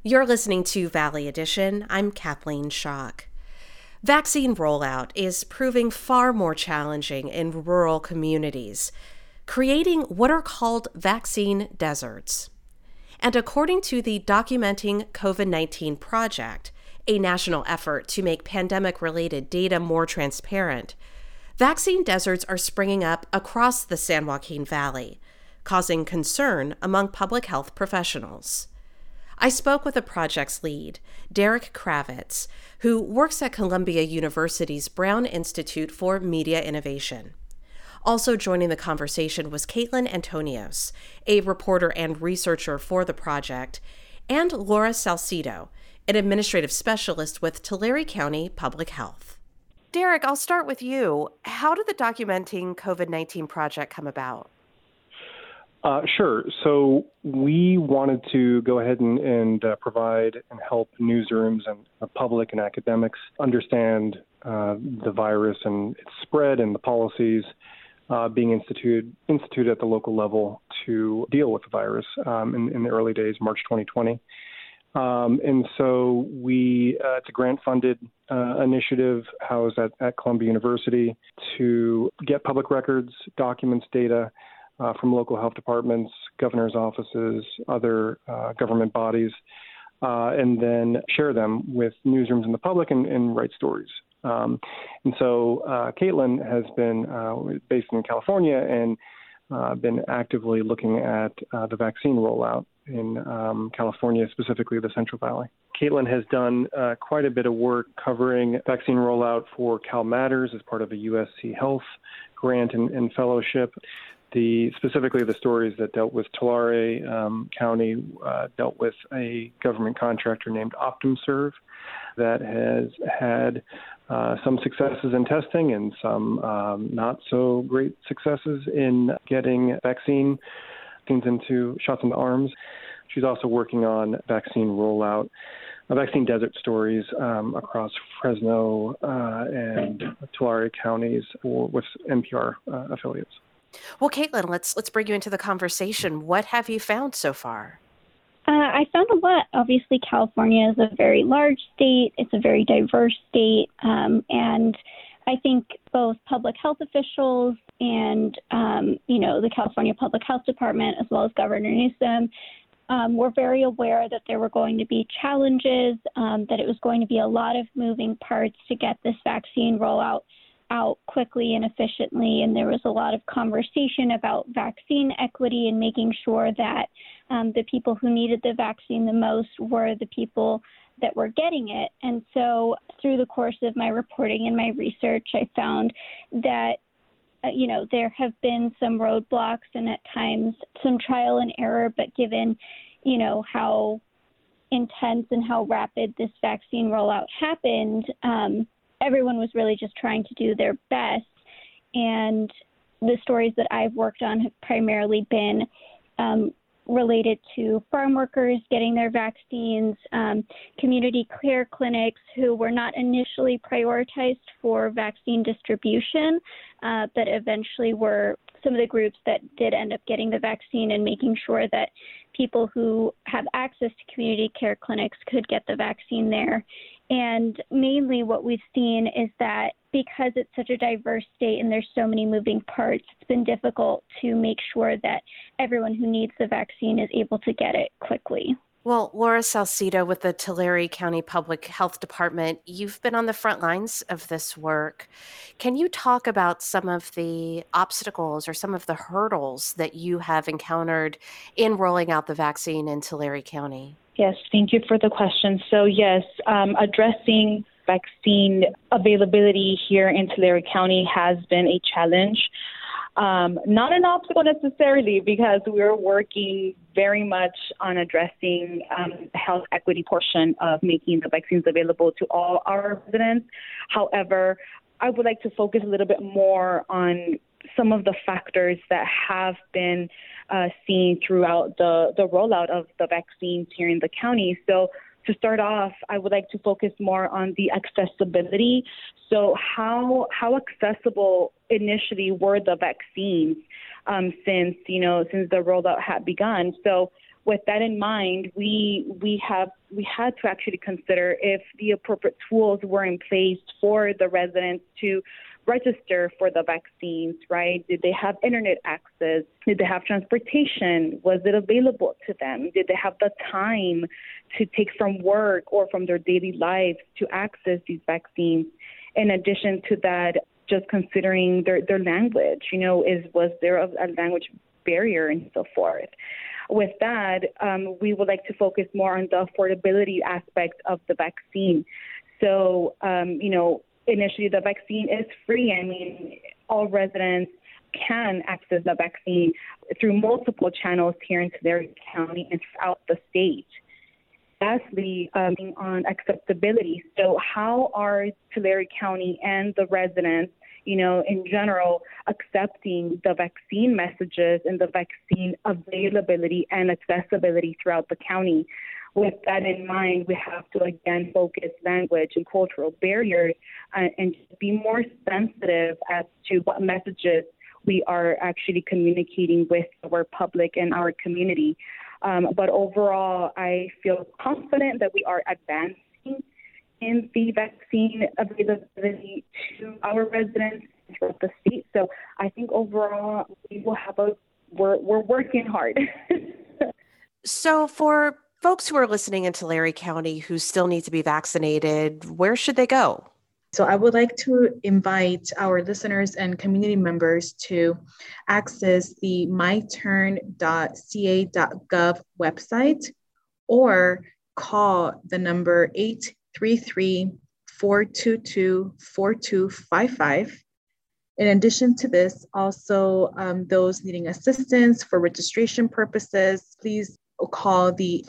You're listening to Valley Edition. I'm Kathleen Schock. Vaccine rollout is proving far more challenging in rural communities, creating what are called vaccine deserts. And according to the Documenting COVID-19 Project, a national effort to make pandemic-related data more transparent, vaccine deserts are springing up across the San Joaquin Valley, causing concern among public health professionals. I spoke with the project's lead, Derek Kravitz, who works at Columbia University's Brown Institute for Media Innovation. Also joining the conversation was Caitlin Antonios, a reporter and researcher for the project, and Laura Salcido, an administrative specialist with Tulare County Public Health. Derek, I'll start with you. How did the Documenting COVID-19 project come about? Sure. So we wanted to go ahead and provide and help newsrooms and the public and academics understand the virus and its spread and the policies being instituted at the local level to deal with the virus in the early days, March 2020. And so it's a grant-funded initiative housed at Columbia University to get public records, documents, data from local health departments, governor's offices, other government bodies, and then share them with newsrooms and the public and write stories. And so Caitlin has been based in California and been actively looking at the vaccine rollout in California, specifically the Central Valley. Caitlin has done quite a bit of work covering vaccine rollout for Cal Matters as part of a USC Health grant and fellowship. Specifically the stories that dealt with Tulare County dealt with a government contractor named OptumServe that has had some successes in testing and some not so great successes in getting vaccines into shots in the arms. She's also working on vaccine rollout, vaccine desert stories across Fresno and Tulare counties with NPR affiliates. Well, Caitlin, let's bring you into the conversation. What have you found so far? I found a lot. Obviously, California is a very large state. It's a very diverse state. And I think both public health officials and, the California Public Health Department, as well as Governor Newsom, were very aware that there were going to be challenges, that it was going to be a lot of moving parts to get this vaccine rollout out quickly and efficiently, and there was a lot of conversation about vaccine equity and making sure that the people who needed the vaccine the most were the people that were getting it. And so through the course of my reporting and my research, I found that there have been some roadblocks and at times some trial and error, but given how intense and how rapid this vaccine rollout happened, everyone was really just trying to do their best. And the stories that I've worked on have primarily been related to farm workers getting their vaccines, community care clinics who were not initially prioritized for vaccine distribution, but eventually were some of the groups that did end up getting the vaccine and making sure that people who have access to community care clinics could get the vaccine there. And mainly what we've seen is that because it's such a diverse state and there's so many moving parts, it's been difficult to make sure that everyone who needs the vaccine is able to get it quickly. Well, Laura Salcido with the Tulare County Public Health Department, you've been on the front lines of this work. Can you talk about some of the obstacles or some of the hurdles that you have encountered in rolling out the vaccine in Tulare County? Yes, thank you for the question. So yes, addressing vaccine availability here in Tulare County has been a challenge. Not an obstacle necessarily, because we're working very much on addressing the health equity portion of making the vaccines available to all our residents. However, I would like to focus a little bit more on some of the factors that have been seen throughout the rollout of the vaccines here in the county. So to start off, I would like to focus more on the accessibility. So how accessible initially were the vaccines since the rollout had begun? So with that in mind, we have we had to actually consider if the appropriate tools were in place for the residents to register for the vaccines, right? Did they have internet access? Did they have transportation? Was it available to them? Did they have the time to take from work or from their daily lives to access these vaccines? In addition to that, just considering their language, was there a language barrier and so forth? With that, we would like to focus more on the affordability aspect of the vaccine. So, initially the vaccine is free. I mean, all residents can access the vaccine through multiple channels here in Tulare County and throughout the state. Lastly, on acceptability. So how are Tulare County and the residents, in general, accepting the vaccine messages and the vaccine availability and accessibility throughout the county? With that in mind, we have to, again, focus language and cultural barriers and be more sensitive as to what messages we are actually communicating with our public and our community. But overall, I feel confident that we are advancing in the vaccine availability to our residents throughout the state. So I think overall, we're working hard. So for folks who are listening in Tulare County who still need to be vaccinated, where should they go? So I would like to invite our listeners and community members to access the myturn.ca.gov website or call the number 833-422-4255. In addition to this, also those needing assistance for registration purposes, please call the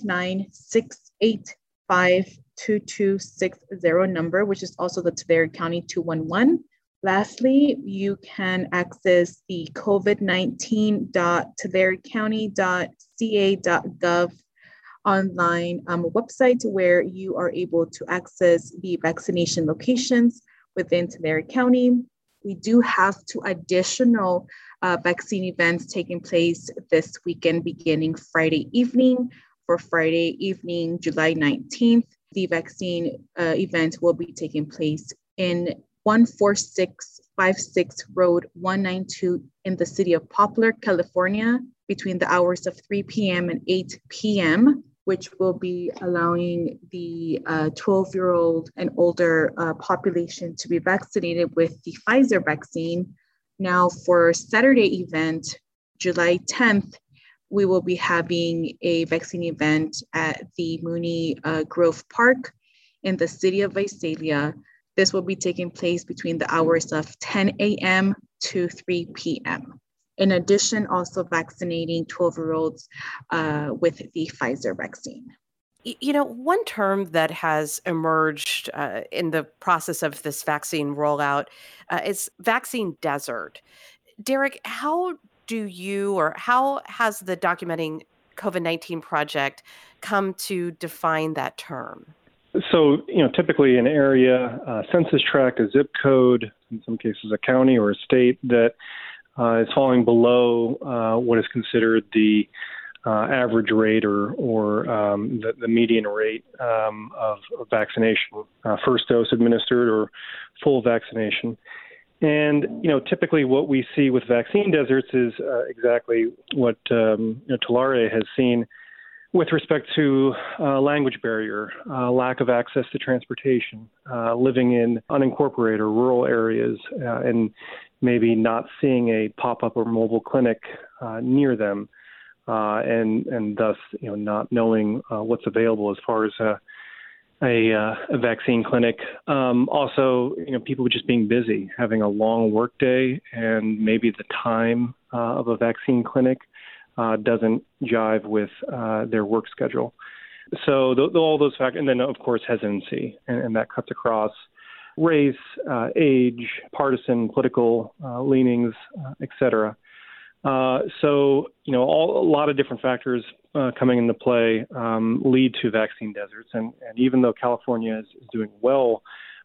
559-685-2260 number, which is also the Tulare County 211. Lastly, you can access the covid19.tularecounty.ca.gov online website where you are able to access the vaccination locations within Tulare County. We do have 2 additional vaccine events taking place this weekend, beginning Friday evening. For Friday evening, July 19th, the vaccine event will be taking place in 14656 Road 192 in the city of Poplar, California, between the hours of 3 p.m. and 8 p.m., which will be allowing the 12-year-old and older population to be vaccinated with the Pfizer vaccine. Now, for Saturday event, July 10th, we will be having a vaccine event at the Mooney Grove Park in the city of Visalia. This will be taking place between the hours of 10 a.m. to 3 p.m. In addition, also vaccinating 12-year-olds with the Pfizer vaccine. One term that has emerged in the process of this vaccine rollout is vaccine desert. Derek, how has the Documenting COVID-19 Project come to define that term? So, typically an area, census tract, a zip code, in some cases a county or a state that is falling below what is considered the average rate or the median rate of vaccination, first dose administered or full vaccination. And, typically what we see with vaccine deserts is exactly what Tulare has seen with respect to language barrier, lack of access to transportation, living in unincorporated or rural areas, and maybe not seeing a pop-up or mobile clinic near them, and thus, not knowing what's available as far as a vaccine clinic. Also, people just being busy, having a long work day, and maybe the time of a vaccine clinic doesn't jive with their work schedule. So all those factors, and then of course hesitancy, and that cuts across race, age, partisan, political leanings, et cetera. So a lot of different factors coming into play lead to vaccine deserts, and even though California is doing well,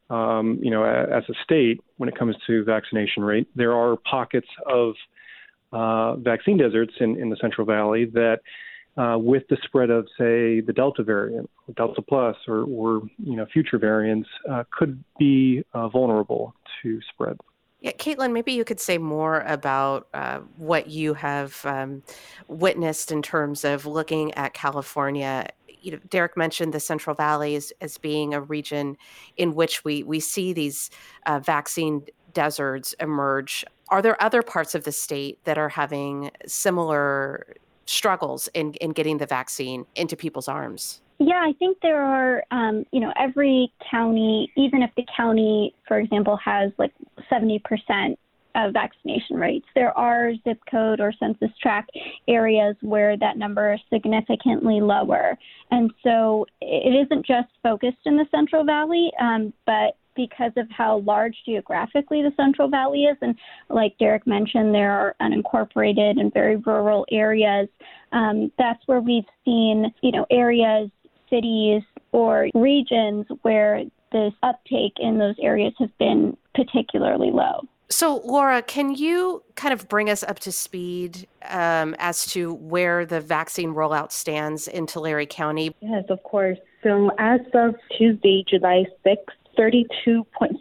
as a state when it comes to vaccination rate, there are pockets of vaccine deserts in the Central Valley that with the spread of, say, the Delta variant, or Delta Plus, or future variants, could be vulnerable to spread. Yeah, Caitlin, maybe you could say more about what you have witnessed in terms of looking at California. Derek mentioned the Central Valley as being a region in which we see these vaccine deserts emerge. Are there other parts of the state that are having similar struggles in getting the vaccine into people's arms? Yeah, I think there are, every county, even if the county, for example, has like 70% of vaccination rates, there are zip code or census tract areas where that number is significantly lower. And so it isn't just focused in the Central Valley, but because of how large geographically the Central Valley is, and like Derek mentioned, there are unincorporated and very rural areas. That's where we've seen, areas, cities, or regions where this uptake in those areas has been particularly low. So, Laura, can you kind of bring us up to speed as to where the vaccine rollout stands in Tulare County? Yes, of course. So as of Tuesday, July 6th, 32.6%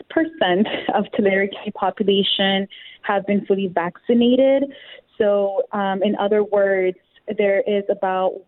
of Tulare County population have been fully vaccinated. So in other words, there is about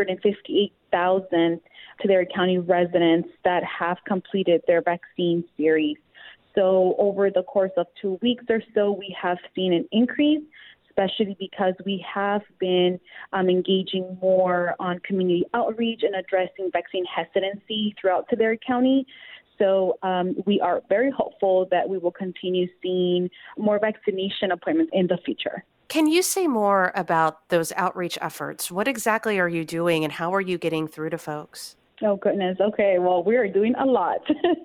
158,000 Tulare County residents that have completed their vaccine series. So over the course of 2 weeks or so, we have seen an increase, especially because we have been engaging more on community outreach and addressing vaccine hesitancy throughout Tulare County. So we are very hopeful that we will continue seeing more vaccination appointments in the future. Can you say more about those outreach efforts? What exactly are you doing and how are you getting through to folks? Oh, goodness. Okay. Well, we are doing a lot.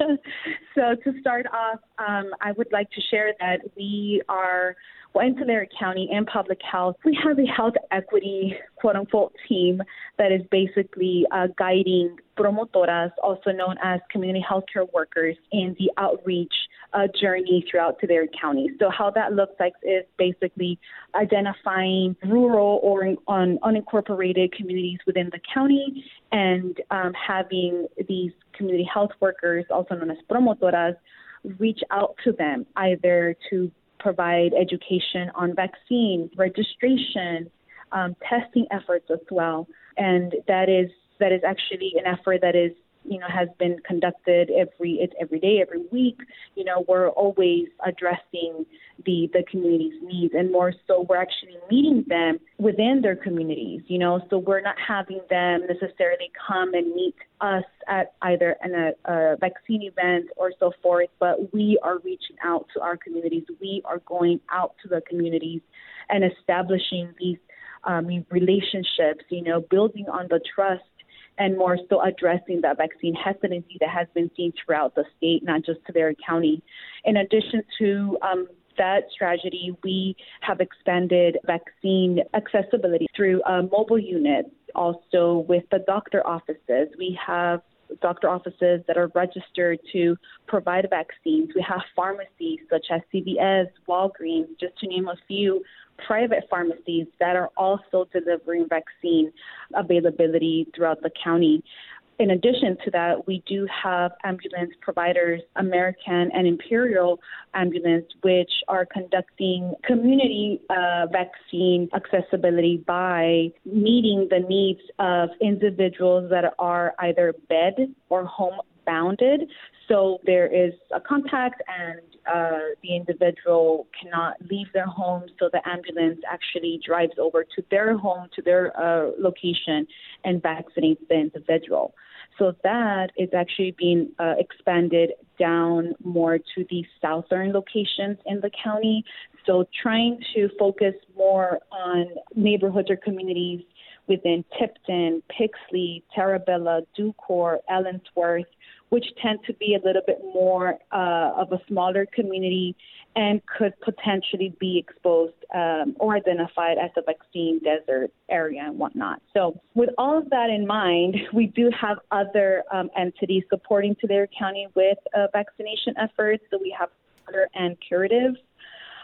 So to start off, I would like to share that we are, in Tulare County and Public Health, we have a health equity, quote unquote, team that is basically guiding promotoras, also known as community healthcare workers, in the outreach journey throughout Tulare County. So how that looks like is basically identifying rural or unincorporated communities within the county and having these community health workers, also known as promotoras, reach out to them either to provide education on vaccine, registration, testing efforts as well. And that is actually an effort that is, has been conducted every day, every week. We're always addressing the community's needs, and more so we're actually meeting them within their communities, so we're not having them necessarily come and meet us at either a vaccine event or so forth, but we are reaching out to our communities. We are going out to the communities and establishing these relationships, building on the trust, and more so addressing that vaccine hesitancy that has been seen throughout the state, not just Tulare County. In addition to that strategy, we have expanded vaccine accessibility through mobile units. Also with the doctor offices, we have doctor offices that are registered to provide vaccines. We have pharmacies such as CVS, Walgreens, just to name a few, private pharmacies that are also delivering vaccine availability throughout the county. In addition to that, we do have ambulance providers, American and Imperial Ambulance, which are conducting community vaccine accessibility by meeting the needs of individuals that are either bed or home bounded. So there is a contact and the individual cannot leave their home, so the ambulance actually drives over to their home, to their location, and vaccinates the individual. So that is actually being expanded down more to the southern locations in the county. So trying to focus more on neighborhoods or communities within Tipton, Pixley, Tarabella, Ducor, Ellensworth, which tend to be a little bit more of a smaller community and could potentially be exposed or identified as a vaccine desert area and whatnot. So with all of that in mind, we do have other entities supporting Tulare County with vaccination efforts. So we have and Curative.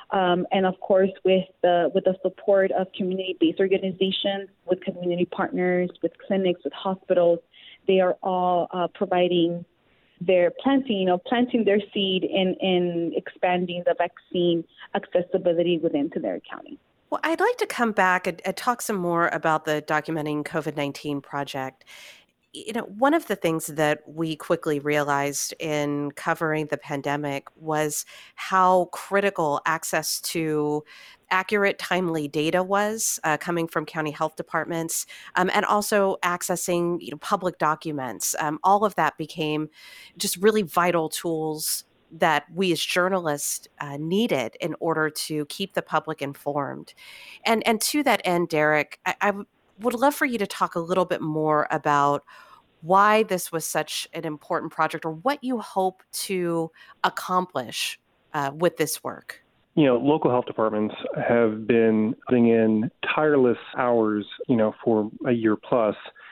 And of course, with the support of community-based organizations, with community partners, with clinics, with hospitals, they are all planting their seed in expanding the vaccine accessibility within Tulare County. Well, I'd like to come back and talk some more about the Documenting COVID-19 project. One of the things that we quickly realized in covering the pandemic was how critical access to accurate, timely data was coming from county health departments, and also accessing public documents. All of that became just really vital tools that we as journalists needed in order to keep the public informed. And to that end, Derek, I would love for you to talk a little bit more about why this was such an important project, or what you hope to accomplish with this work. Local health departments have been putting in tireless hours, for a year plus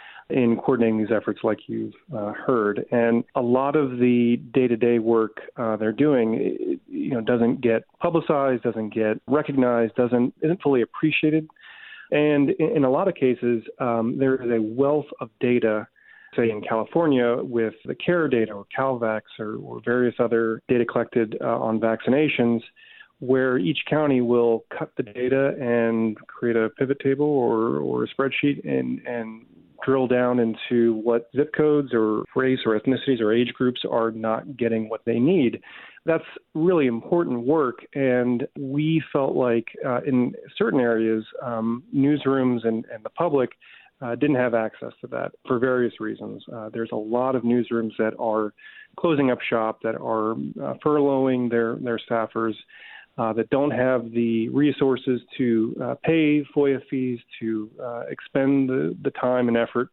in coordinating these efforts like you've heard. And a lot of the day-to-day work they're doing, doesn't get publicized, doesn't get recognized, isn't fully appreciated. And in a lot of cases, there is a wealth of data, say in California with the CARE data or CalVax or various other data collected on vaccinations, where each county will cut the data and create a pivot table or a spreadsheet and drill down into what zip codes or race or ethnicities or age groups are not getting what they need. That's really important work, and we felt like in certain areas, newsrooms and the public didn't have access to that for various reasons. There's a lot of newsrooms that are closing up shop, that are furloughing their staffers, that don't have the resources to pay FOIA fees, to expend the time and effort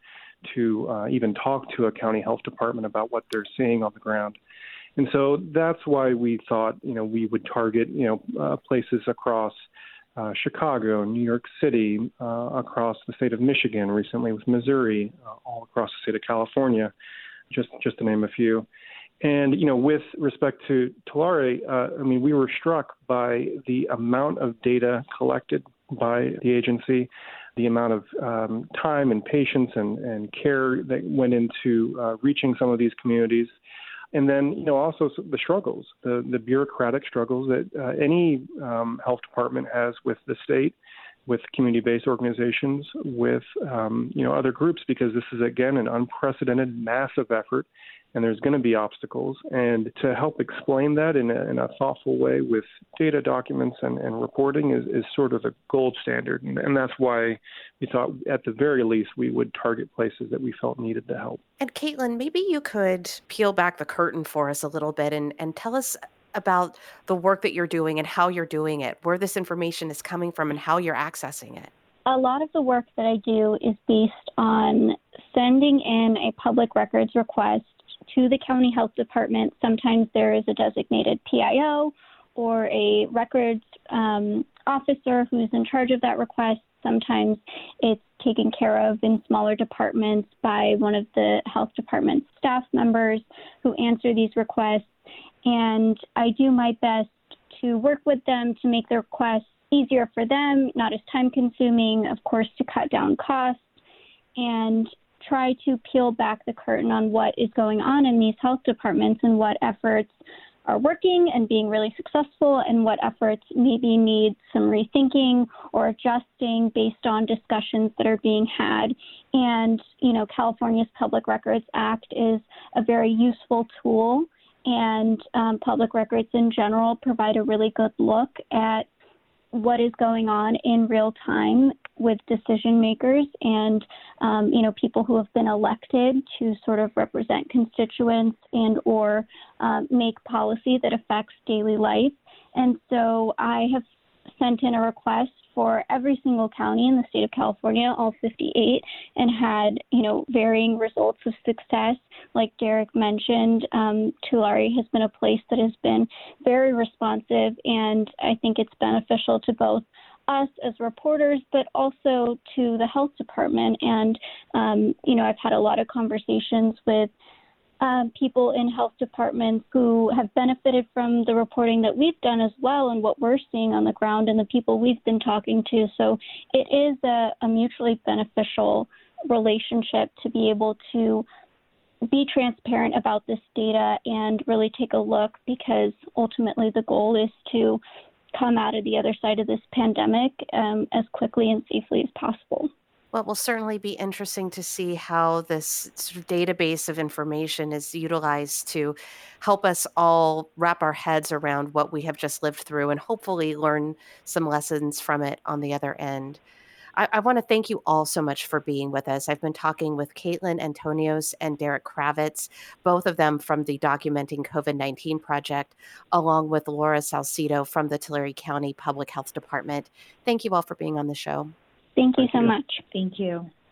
to even talk to a county health department about what they're seeing on the ground. And so that's why we thought, we would target, places across Chicago, New York City, across the state of Michigan, recently with Missouri, all across the state of California, just to name a few. And, with respect to Tulare, we were struck by the amount of data collected by the agency, the amount of time and patience and care that went into reaching some of these communities. And then, also the struggles, the bureaucratic struggles that any health department has with the state, with community-based organizations, with, other groups, because this is, again, an unprecedented, massive effort, and there's going to be obstacles. And to help explain that in a thoughtful way with data documents and reporting is sort of the gold standard. And that's why we thought, at the very least, we would target places that we felt needed the help. And Caitlin, maybe you could peel back the curtain for us a little bit and tell us about the work that you're doing and how you're doing it, where this information is coming from and how you're accessing it. A lot of the work that I do is based on sending in a public records request to the county health department. Sometimes there is a designated PIO or a records officer who's in charge of that request. Sometimes it's taken care of in smaller departments by one of the health department staff members who answer these requests. And I do my best to work with them to make the requests easier for them, not as time consuming, of course, to cut down costs, and try to peel back the curtain on what is going on in these health departments and what efforts are working and being really successful and what efforts maybe need some rethinking or adjusting based on discussions that are being had. And, California's Public Records Act is a very useful tool, and public records in general provide a really good look at what is going on in real time with decision makers and, people who have been elected to sort of represent constituents and or make policy that affects daily life. And so I have sent in a request for every single county in the state of California, all 58, and had, varying results of success. Like Derek mentioned, Tulare has been a place that has been very responsive, and I think it's beneficial to both us as reporters, but also to the health department. And, I've had a lot of conversations with people in health departments who have benefited from the reporting that we've done as well and what we're seeing on the ground and the people we've been talking to. So it is a mutually beneficial relationship to be able to be transparent about this data and really take a look, because ultimately the goal is to come out of the other side of this pandemic as quickly and safely as possible. Well, it will certainly be interesting to see how this sort of database of information is utilized to help us all wrap our heads around what we have just lived through and hopefully learn some lessons from it on the other end. I want to thank you all so much for being with us. I've been talking with Caitlin Antonios and Derek Kravitz, both of them from the Documenting COVID-19 Project, along with Laura Salcido from the Tulare County Public Health Department. Thank you all for being on the show. Thank you so much. Thank you.